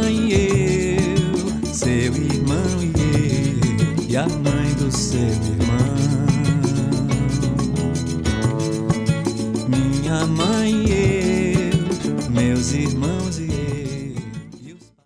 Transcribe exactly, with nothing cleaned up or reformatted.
mãe e eu, seu irmão e eu, e a mãe do seu irmão. Minha mãe e eu,